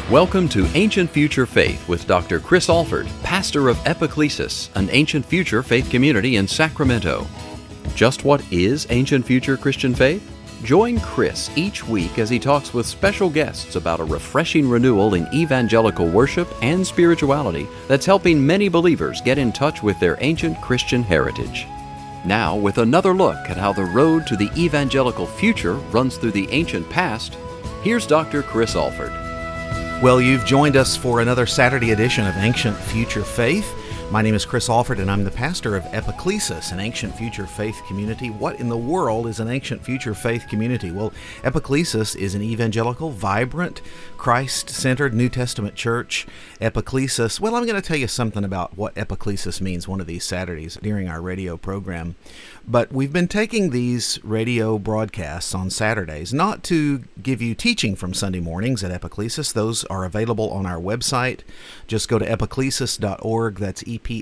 Welcome to Ancient Future Faith with Dr. Chris Alford, pastor of Epiclesis, an ancient future faith community in Sacramento. Just what is ancient future Christian faith? Join Chris each week as he talks with special guests about a refreshing renewal in evangelical worship and spirituality that's helping many believers get in touch with their ancient Christian heritage. Now, with another look at how the road to the evangelical future runs through the ancient past, here's Dr. Chris Alford. Well, you've joined us for another Saturday edition of Ancient Future Faith. My name is Chris Alford, and I'm the pastor of Epiclesis, an ancient future faith community. What in the world is an ancient future faith community? Well, Epiclesis is an evangelical, vibrant, Christ-centered New Testament church. Epiclesis, well, I'm going to tell you something about what Epiclesis means one of these Saturdays during our radio program. But we've been taking these radio broadcasts on Saturdays, not to give you teaching from Sunday mornings at Epiclesis. Those are available on our website. Just go to epiclesis.org, that's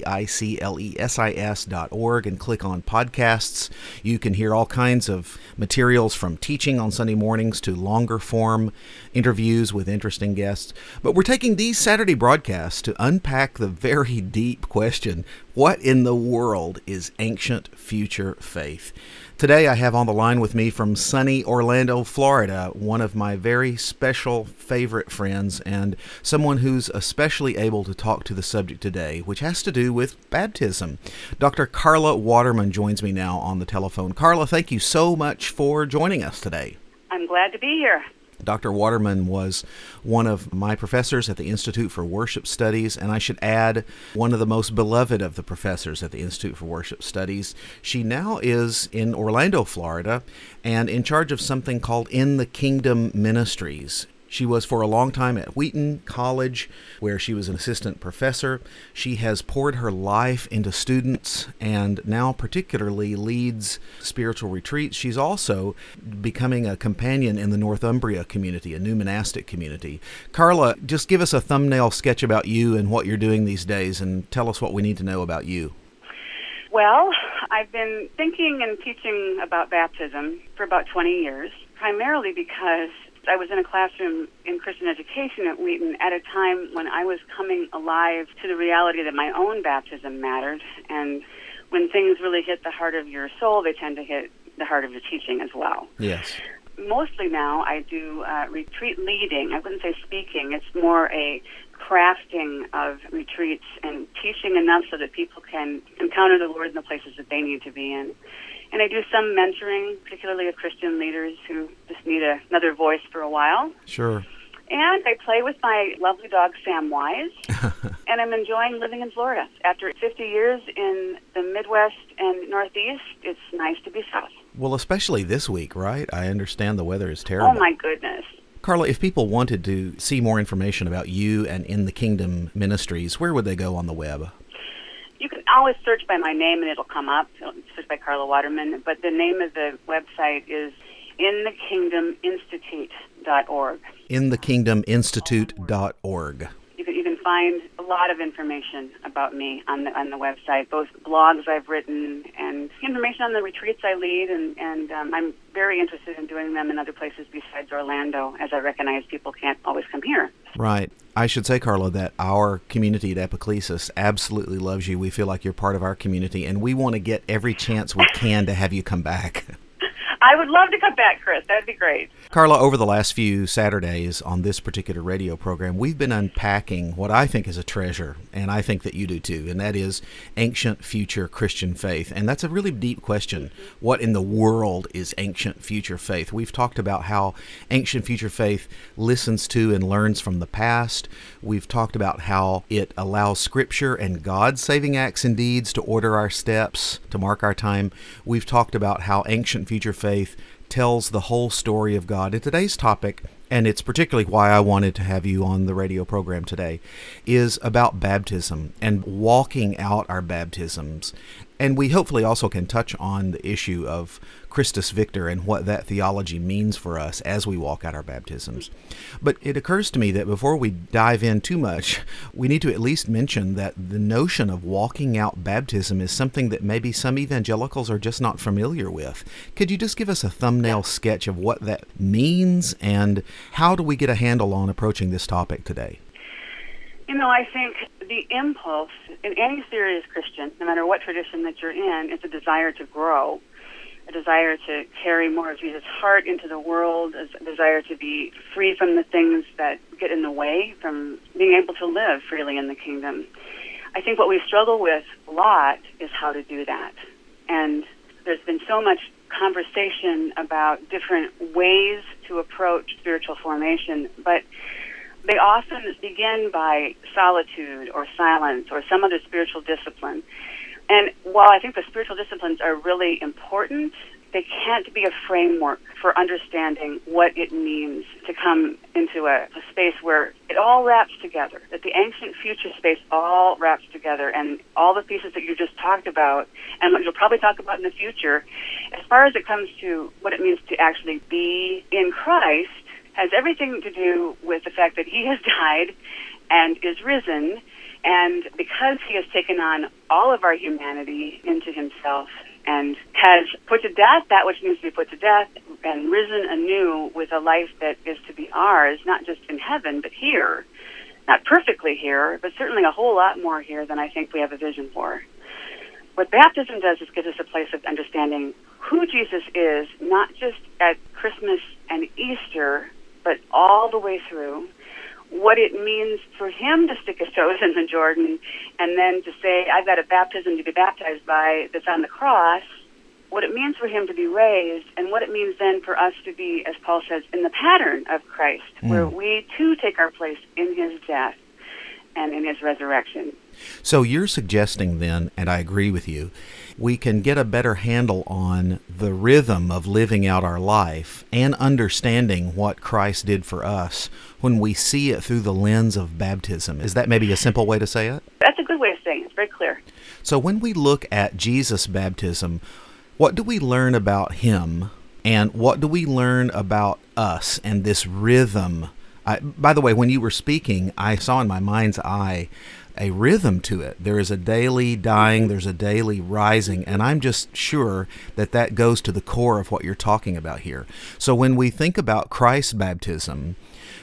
epiclesis.org, and click on podcasts. You can hear all kinds of materials from teaching on Sunday mornings to longer form interviews with interesting guests. But we're taking these Saturday broadcasts to unpack the very deep question, what in the world is ancient future faith? Today I have on the line with me from sunny Orlando, Florida, one of my very special favorite friends and someone who's especially able to talk to the subject today, which has to do with baptism. Dr. Carla Waterman joins me now on the telephone. Carla, thank you so much for joining us today. I'm glad to be here. Dr. Waterman was one of my professors at the Institute for Worship Studies, and I should add, one of the most beloved of the professors at the Institute for Worship Studies. She now is in Orlando, Florida, and in charge of something called In the Kingdom Ministries. She was for a long time at Wheaton College, where she was an assistant professor. She has poured her life into students and now particularly leads spiritual retreats. She's also becoming a companion in the Northumbria community, a new monastic community. Carla, just give us a thumbnail sketch about you and what you're doing these days, and tell us what we need to know about you. Well, I've been thinking and teaching about baptism for about 20 years, primarily because I was in a classroom in Christian education at Wheaton at a time when I was coming alive to the reality that my own baptism mattered. And when things really hit the heart of your soul, they tend to hit the heart of your teaching as well. Yes. Mostly now I do retreat leading. I wouldn't say speaking. It's more a crafting of retreats and teaching enough so that people can encounter the Lord in the places that they need to be in. And I do some mentoring, particularly of Christian leaders who just need another voice for a while. Sure. And I play with my lovely dog, Sam Wise, and I'm enjoying living in Florida. After 50 years in the Midwest and Northeast, it's nice to be south. Well, especially this week, right? I understand the weather is terrible. Oh, my goodness. Carla, if people wanted to see more information about you and In the Kingdom Ministries, where would they go on the web? You can always search by my name and it'll come up. Search by Carla Waterman. But the name of the website is inthekingdominstitute.org. inthekingdominstitute.org. You can find a lot of information about me on the website, both blogs I've written and information on the retreats I lead, and I'm very interested in doing them in other places besides Orlando, as I recognize people can't always come here. Right. I should say, Carla, that our community at Epiclesis absolutely loves you. We feel like you're part of our community, and we want to get every chance we can to have you come back. I would love to come back, Chris. That would be great. Carla, over the last few Saturdays on this particular radio program, we've been unpacking what I think is a treasure, and I think that you do too, and that is ancient future Christian faith. And that's a really deep question. What in the world is ancient future faith? We've talked about how ancient future faith listens to and learns from the past. We've talked about how it allows Scripture and God's saving acts and deeds to order our steps, to mark our time. We've talked about how ancient future faith tells the whole story of God. And today's topic, and it's particularly why I wanted to have you on the radio program today, is about baptism and walking out our baptisms And we hopefully also can touch on the issue of Christus Victor and what that theology means for us as we walk out our baptisms. But it occurs to me that before we dive in too much, we need to at least mention that the notion of walking out baptism is something that maybe some evangelicals are just not familiar with. Could you just give us a thumbnail sketch of what that means, and how do we get a handle on approaching this topic today? I think the impulse in any serious Christian, no matter what tradition that you're in, is a desire to grow, a desire to carry more of Jesus' heart into the world, a desire to be free from the things that get in the way from being able to live freely in the kingdom. I think what we struggle with a lot is how to do that. And there's been so much conversation about different ways to approach spiritual formation, but they often begin by solitude or silence or some other spiritual discipline. And while I think the spiritual disciplines are really important, they can't be a framework for understanding what it means to come into a space where it all wraps together, that the ancient future space all wraps together, and all the pieces that you just talked about, and what you'll probably talk about in the future, as far as it comes to what it means to actually be in Christ, has everything to do with the fact that he has died and is risen, and because he has taken on all of our humanity into himself and has put to death that which needs to be put to death and risen anew with a life that is to be ours, not just in heaven, but here. Not perfectly here, but certainly a whole lot more here than I think we have a vision for. What baptism does is gives us a place of understanding who Jesus is, not just at Christmas and Easter, but all the way through, what it means for him to stick his toes in the Jordan and then to say, I've got a baptism to be baptized by that's on the cross, what it means for him to be raised, and what it means then for us to be, as Paul says, in the pattern of Christ, where we too take our place in his death and in his resurrection. So you're suggesting then, and I agree with you, we can get a better handle on the rhythm of living out our life and understanding what Christ did for us when we see it through the lens of baptism. Is that maybe a simple way to say it? That's a good way of saying it. It's very clear. So when we look at Jesus' baptism, what do we learn about him, and what do we learn about us and this rhythm? By the way, when you were speaking, I saw in my mind's eye a rhythm to it. There is a daily dying, there's a daily rising, and I'm just sure that that goes to the core of what you're talking about here. So when we think about Christ's baptism,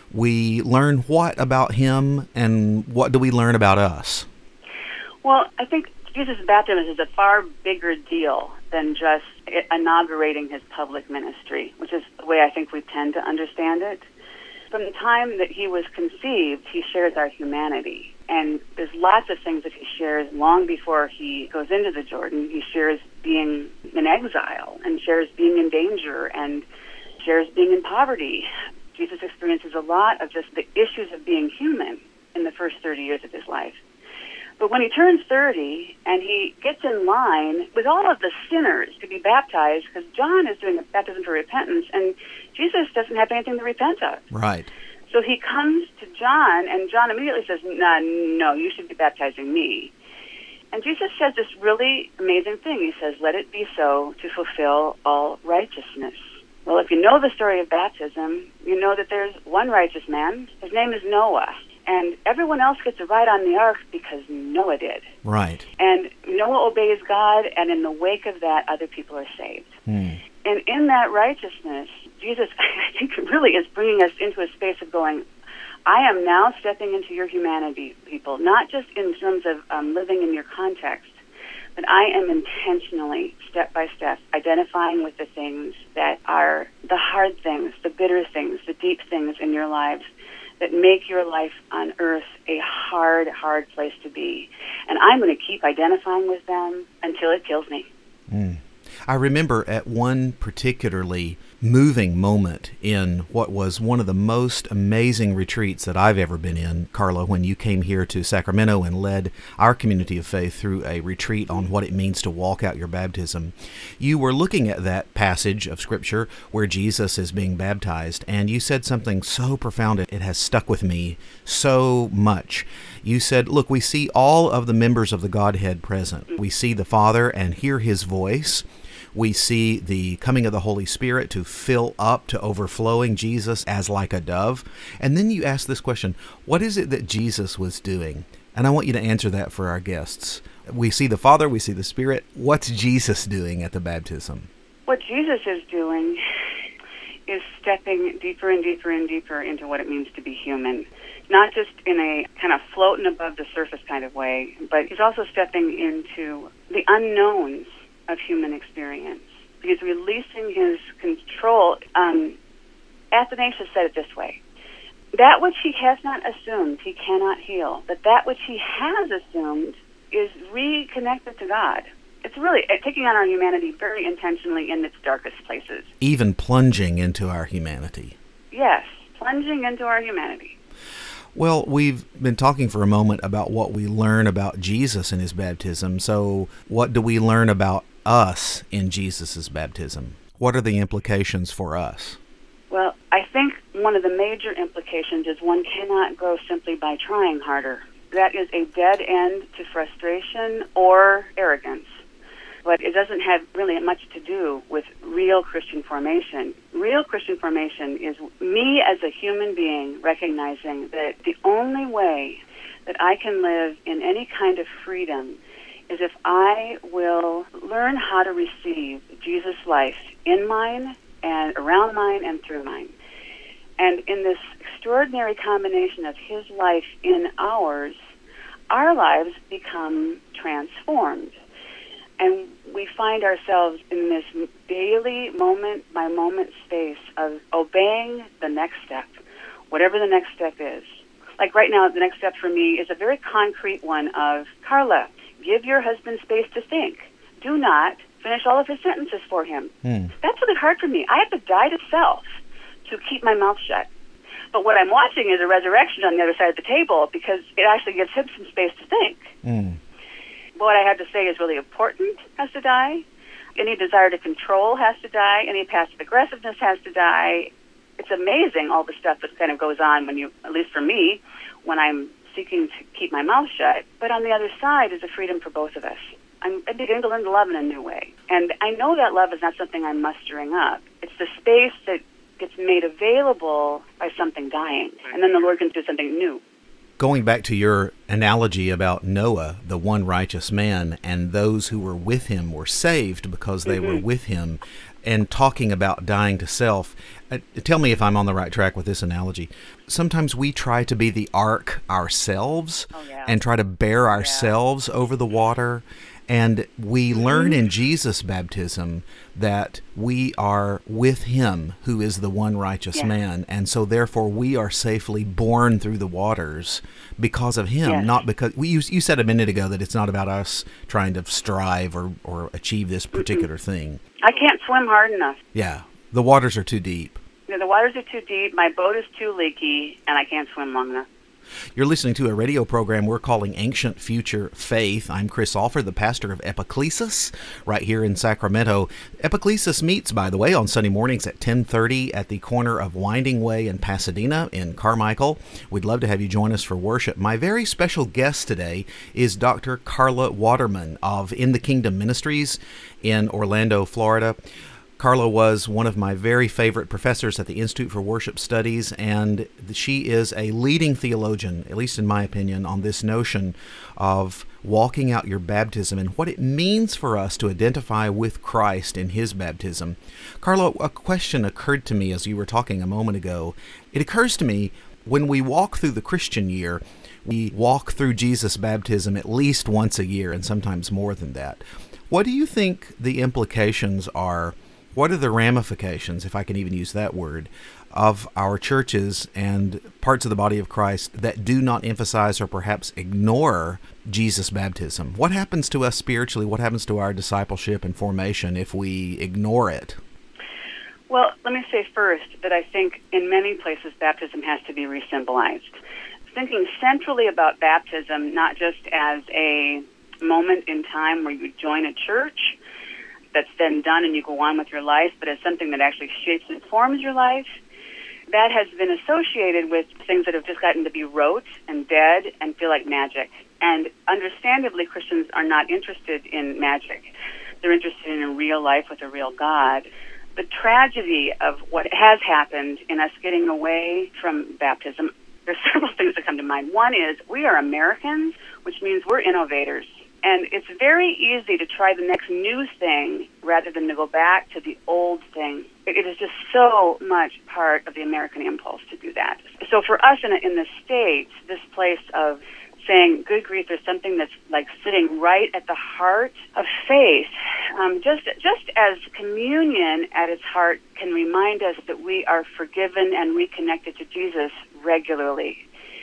we learn what about him, and what do we learn about us? Well, I think Jesus' baptism is a far bigger deal than just inaugurating his public ministry, which is the way I think we tend to understand it. From the time that he was conceived, he shares our humanity. And there's lots of things that he shares long before he goes into the Jordan. He shares being in exile, and shares being in danger, and shares being in poverty. Jesus experiences a lot of just the issues of being human in the first 30 years of his life. But when he turns 30 and he gets in line with all of the sinners to be baptized, because John is doing a baptism for repentance, and Jesus doesn't have anything to repent of. Right. So he comes to John, and John immediately says, no, you should be baptizing me. And Jesus says this really amazing thing. He says, let it be so to fulfill all righteousness. Well, if you know the story of baptism, you know that there's one righteous man. His name is Noah. And everyone else gets a ride on the ark because Noah did. Right. And Noah obeys God, and in the wake of that, other people are saved. And in that righteousness, Jesus, I think, really is bringing us into a space of going, I am now stepping into your humanity, people, not just in terms of living in your context, but I am intentionally, step by step, identifying with the things that are the hard things, the bitter things, the deep things in your lives that make your life on earth a hard, hard place to be. And I'm going to keep identifying with them until it kills me. I remember at one particularly moving moment in what was one of the most amazing retreats that I've ever been in, Carla, when you came here to Sacramento and led our community of faith through a retreat on what it means to walk out your baptism. You were looking at that passage of Scripture where Jesus is being baptized, and you said something so profound, it has stuck with me so much. You said, look, we see all of the members of the Godhead present. We see the Father and hear His voice. We see the coming of the Holy Spirit to fill up to overflowing Jesus as like a dove. And then you ask this question, what is it that Jesus was doing? And I want you to answer that for our guests. We see the Father, we see the Spirit. What's Jesus doing at the baptism? What Jesus is doing is stepping deeper and deeper and deeper into what it means to be human. Not just in a kind of floating above the surface kind of way, but he's also stepping into the unknowns of human experience. He's releasing his control. Athanasius said it this way: that which he has not assumed, he cannot heal. But that which he has assumed is reconnected to God. It's really taking on our humanity very intentionally in its darkest places. Even plunging into our humanity. Yes, plunging into our humanity. Well, we've been talking for a moment about what we learn about Jesus in his baptism. So what do we learn about us in Jesus' baptism? What are the implications for us? Well, I think one of the major implications is one cannot grow simply by trying harder. That is a dead end to frustration or arrogance. But it doesn't have really much to do with real Christian formation. Real Christian formation is me as a human being recognizing that the only way that I can live in any kind of freedom is if I will learn how to receive Jesus' life in mine and around mine and through mine. And in this extraordinary combination of his life in ours, our lives become transformed. And we find ourselves in this daily moment-by-moment space of obeying the next step, whatever the next step is. Like right now, the next step for me is a very concrete one of, Carla, give your husband space to think. Do not finish all of his sentences for him. That's really hard for me. I have to die to self to keep my mouth shut. But what I'm watching is a resurrection on the other side of the table because it actually gives him some space to think. What I have to say is really important has to die. Any desire to control has to die. Any passive aggressiveness has to die. It's amazing all the stuff that kind of goes on when you, at least for me, when I'm seeking to keep my mouth shut. But on the other side is a freedom for both of us. I'm beginning to learn to love in a new way. And I know that love is not something I'm mustering up. It's the space that gets made available by something dying. And then the Lord can do something new. Going back to your analogy about Noah, the one righteous man, and those who were with him were saved because they were with him, and talking about dying to self, tell me if I'm on the right track with this analogy. Sometimes we try to be the ark ourselves and try to bear ourselves over the water. And we learn in Jesus' baptism that we are with him who is the one righteous man. And so therefore we are safely borne through the waters because of him, not because... You said a minute ago that it's not about us trying to strive or achieve this particular thing. I can't swim hard enough. Yeah, the waters are too deep. The waters are too deep, my boat is too leaky, and I can't swim long enough. You're listening to a radio program we're calling Ancient Future Faith. I'm Chris Alford, the pastor of Epiclesis, right here in Sacramento. Epiclesis meets, by the way, on Sunday mornings at 10:30 at the corner of Winding Way and Pasadena in Carmichael. We'd love to have you join us for worship. My very special guest today is Dr. Carla Waterman of In the Kingdom Ministries in Orlando, Florida. Carla was one of my very favorite professors at the Institute for Worship Studies, and she is a leading theologian, at least in my opinion, on this notion of walking out your baptism and what it means for us to identify with Christ in his baptism. Carla, a question occurred to me as you were talking a moment ago. It occurs to me, when we walk through the Christian year, we walk through Jesus' baptism at least once a year, and sometimes more than that. What do you think the implications are? What are the ramifications, if I can even use that word, of our churches and parts of the body of Christ that do not emphasize or perhaps ignore Jesus' baptism? What happens to us spiritually? What happens to our discipleship and formation if we ignore it? Well, let me say first that I think in many places baptism has to be re-symbolized. Thinking centrally about baptism, not just as a moment in time where you join a church that's then done and you go on with your life, but as something that actually shapes and forms your life, that has been associated with things that have just gotten to be rote and dead and feel like magic. And understandably, Christians are not interested in magic. They're interested in a real life with a real God. The tragedy of what has happened in us getting away from baptism, there's several things that come to mind. One is we are Americans, which means we're innovators. And it's very easy to try the next new thing rather than to go back to the old thing. It is just so much part of the American impulse to do that. So for us in the States, this place of saying, good grief, there's something that's like sitting right at the heart of faith, just as communion at its heart can remind us that we are forgiven and reconnected to Jesus regularly.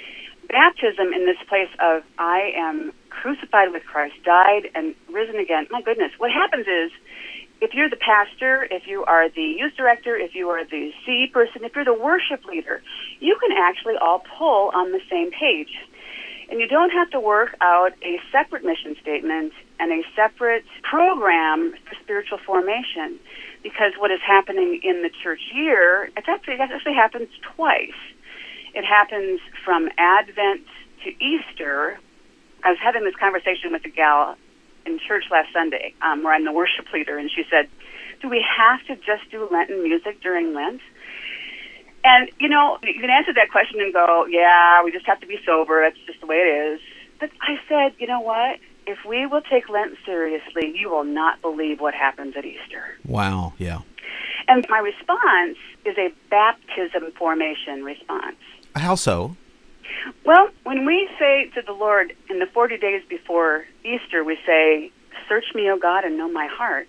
Baptism in this place of I am crucified with Christ, died and risen again. My goodness, what happens is if you're the pastor, if you are the youth director, if you are the CE person, if you're the worship leader, you can actually all pull on the same page. And you don't have to work out a separate mission statement and a separate program for spiritual formation, because what is happening in the church year, it actually happens twice. It happens from Advent to Easter. I was having this conversation with a gal in church last Sunday, where I'm the worship leader, and she said, do we have to just do Lenten music during Lent? And, you can answer that question and go, yeah, we just have to be sober. That's just the way it is. But I said, you know what? If we will take Lent seriously, you will not believe what happens at Easter. Wow, yeah. And my response is a baptism formation response. How so? Well, when we say to the Lord in the 40 days before Easter, we say, search me, O God, and know my heart.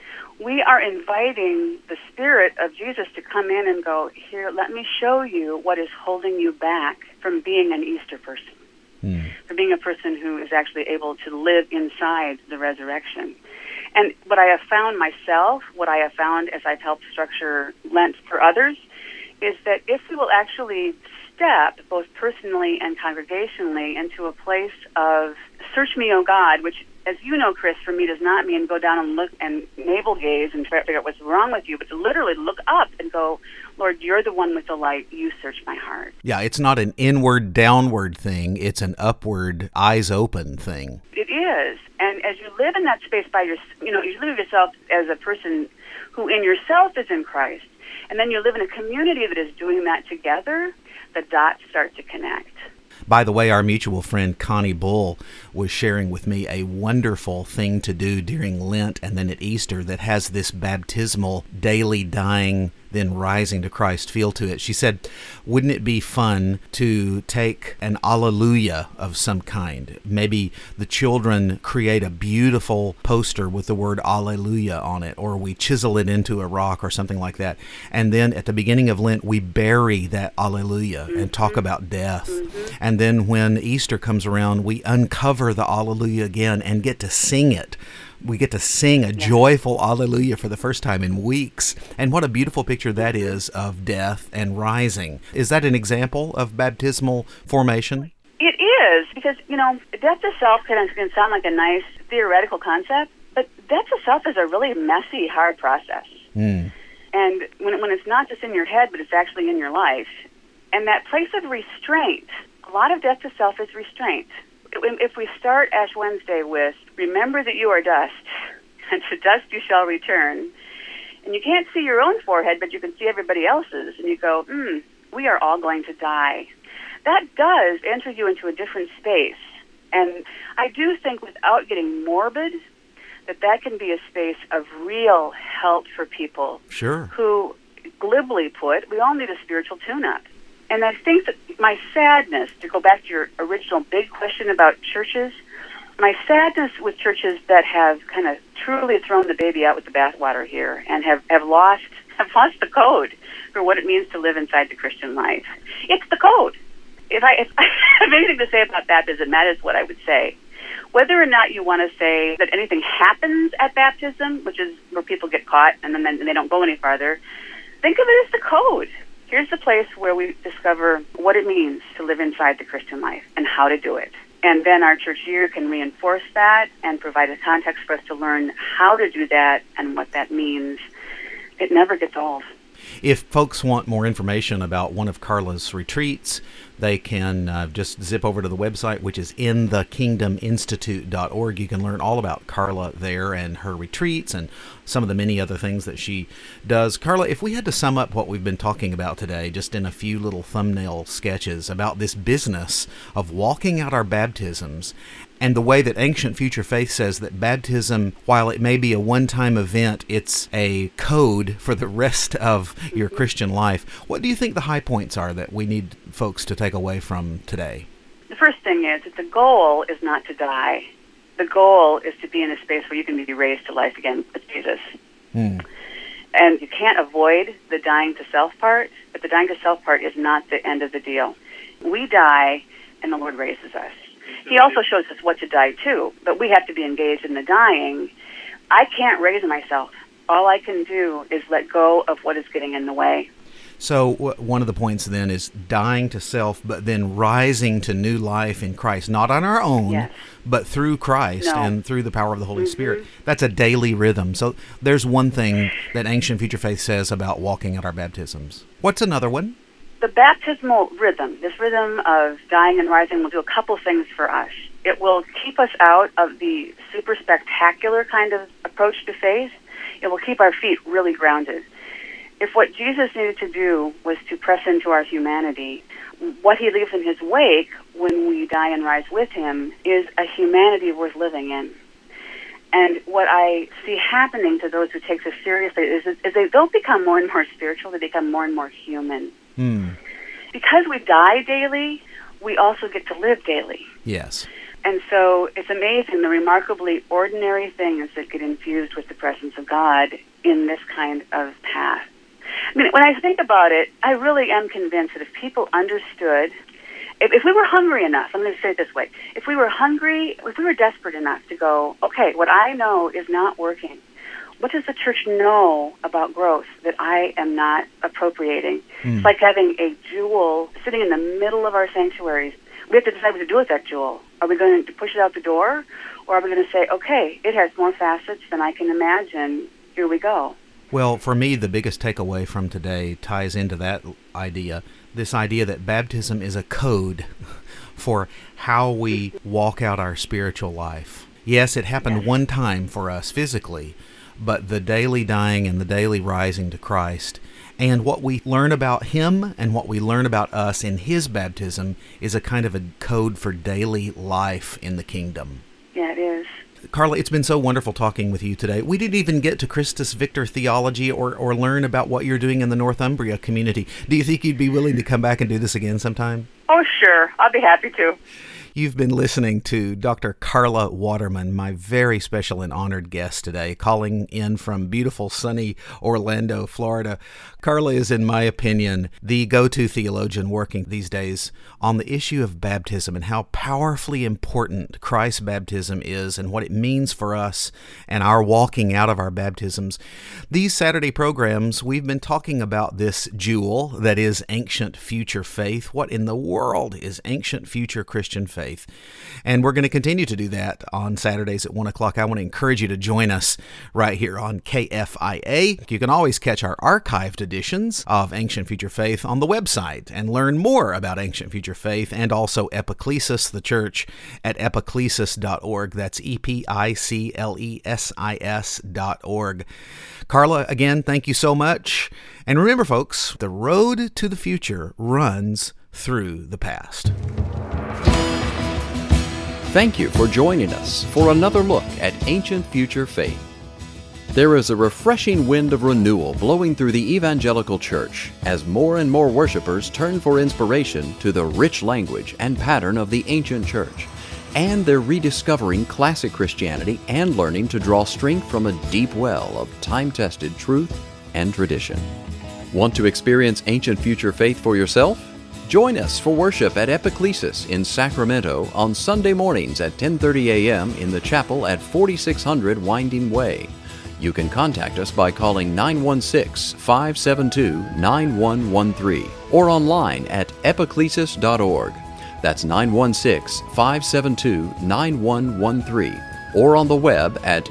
We are inviting the Spirit of Jesus to come in and go, here, let me show you what is holding you back from being an Easter person, from being a person who is actually able to live inside the resurrection. And what I have found myself, what I have found as I've helped structure Lent for others, is that if we will actually step, both personally and congregationally, into a place of search me, O God, which, as you know, Chris, for me does not mean go down and look and navel gaze and try to figure out what's wrong with you, but to literally look up and go, Lord, you're the one with the light. You search my heart. Yeah, it's not an inward, downward thing. It's an upward, eyes open thing. It is. And as you live in that space by yourself, you live yourself as a person who in yourself is in Christ, and then you live in a community that is doing that together, the dots start to connect. By the way, our mutual friend Connie Bull was sharing with me a wonderful thing to do during Lent and then at Easter that has this baptismal, daily dying, then rising to Christ feel to it. She said, wouldn't it be fun to take an Alleluia of some kind? Maybe the children create a beautiful poster with the word Alleluia on it, or we chisel it into a rock or something like that. And then at the beginning of Lent, we bury that Alleluia and talk about death. And then when Easter comes around, we uncover the Alleluia again and get to sing it. We get to sing a joyful Alleluia for the first time in weeks. And what a beautiful picture that is of death and rising. Is that an example of baptismal formation? It is, because, death to self can sound like a nice theoretical concept, but death to self is a really messy, hard process. And when it's not just in your head, but it's actually in your life. And that place of restraint, a lot of death to self is restraint. If we start Ash Wednesday with, remember that you are dust, and to dust you shall return, and you can't see your own forehead, but you can see everybody else's, and you go, we are all going to die. That does enter you into a different space. And I do think, without getting morbid, that can be a space of real help for people who, glibly put, we all need a spiritual tune-up. And I think that my sadness, to go back to your original big question about churches, my sadness with churches that have kind of truly thrown the baby out with the bathwater here and have lost the code for what it means to live inside the Christian life. It's the code. If I have anything to say about baptism, that is what I would say. Whether or not you want to say that anything happens at baptism, which is where people get caught and then they don't go any farther, think of it as the code. Here's the place where we discover what it means to live inside the Christian life and how to do it. And then our church year can reinforce that and provide a context for us to learn how to do that and what that means. It never gets old. If folks want more information about one of Carla's retreats, they can just zip over to the website, which is inthekingdominstitute.org. You can learn all about Carla there and her retreats and some of the many other things that she does. Carla, if we had to sum up what we've been talking about today, just in a few little thumbnail sketches about this business of walking out our baptisms, and the way that Ancient Future Faith says that baptism, while it may be a one-time event, it's a code for the rest of your Christian life. What do you think the high points are that we need folks to take away from today? The first thing is that the goal is not to die. The goal is to be in a space where you can be raised to life again with Jesus. And you can't avoid the dying to self part, but the dying to self part is not the end of the deal. We die, and the Lord raises us. He also shows us what to die to, but we have to be engaged in the dying. I can't raise myself. All I can do is let go of what is getting in the way. So one of the points then is dying to self, but then rising to new life in Christ, not on our own, yes, but through Christ and through the power of the Holy Spirit. That's a daily rhythm. So there's one thing that Ancient Future Faith says about walking out our baptisms. What's another one? The baptismal rhythm, this rhythm of dying and rising, will do a couple things for us. It will keep us out of the super spectacular kind of approach to faith. It will keep our feet really grounded. If what Jesus needed to do was to press into our humanity, what he leaves in his wake when we die and rise with him is a humanity worth living in. And what I see happening to those who take this seriously is they don't become more and more spiritual, they become more and more human. Because we die daily, we also get to live daily. Yes. And so it's amazing the remarkably ordinary things that get infused with the presence of God in this kind of path. I mean, when I think about it, I really am convinced that if people understood, if we were hungry enough, I'm going to say it this way, if we were desperate enough to go, okay, what I know is not working, what does the church know about growth that I am not appropriating? It's like having a jewel sitting in the middle of our sanctuaries. We have to decide what to do with that jewel. Are we going to push it out the door, or are we going to say, okay, it has more facets than I can imagine, here we go? Well, for me, the biggest takeaway from today ties into that idea, this idea that baptism is a code for how we walk out our spiritual life. Yes, it happened one time for us physically, but the daily dying and the daily rising to Christ, and what we learn about him and what we learn about us in his baptism is a kind of a code for daily life in the kingdom. Yeah, it is. Carla, it's been so wonderful talking with you today. We didn't even get to Christus Victor theology or learn about what you're doing in the Northumbria community. Do you think you'd be willing to come back and do this again sometime? Oh, sure. I'll be happy to. You've been listening to Dr. Carla Waterman, my very special and honored guest today, calling in from beautiful, sunny Orlando, Florida. Carla is, in my opinion, the go-to theologian working these days on the issue of baptism and how powerfully important Christ's baptism is and what it means for us and our walking out of our baptisms. These Saturday programs, we've been talking about this jewel that is Ancient Future Faith. What in the world is Ancient Future Christian Faith? And we're going to continue to do that on Saturdays at 1 o'clock. I want to encourage you to join us right here on KFIA. You can always catch our archived editions of Ancient Future Faith on the website and learn more about Ancient Future Faith and also Epiclesis, the church, at epiclesis.org. That's EPICLESIS.org. Carla, again, thank you so much. And remember, folks, the road to the future runs through the past. Thank you for joining us for another look at Ancient Future Faith. There is a refreshing wind of renewal blowing through the evangelical church as more and more worshipers turn for inspiration to the rich language and pattern of the ancient church, and they're rediscovering classic Christianity and learning to draw strength from a deep well of time-tested truth and tradition. Want to experience Ancient Future Faith for yourself? Join us for worship at Epiclesis in Sacramento on Sunday mornings at 10:30 a.m. in the chapel at 4600 Winding Way. You can contact us by calling 916-572-9113 or online at epiclesis.org. That's 916-572-9113 or on the web at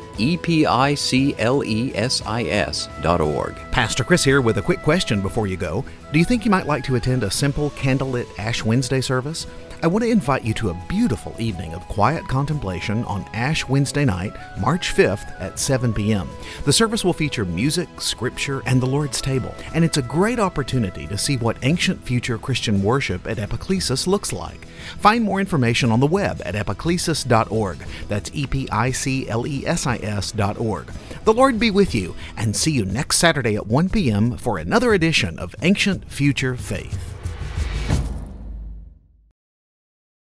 epiclesis.org. Pastor Chris here with a quick question before you go. Do you think you might like to attend a simple candlelit Ash Wednesday service? I want to invite you to a beautiful evening of quiet contemplation on Ash Wednesday night, March 5th at 7 p.m. The service will feature music, scripture, and the Lord's table, and it's a great opportunity to see what ancient future Christian worship at Epiclesis looks like. Find more information on the web at epiclesis.org. That's epiclesis.org. The Lord be with you, and see you next Saturday at 1 p.m. for another edition of Ancient Future Faith.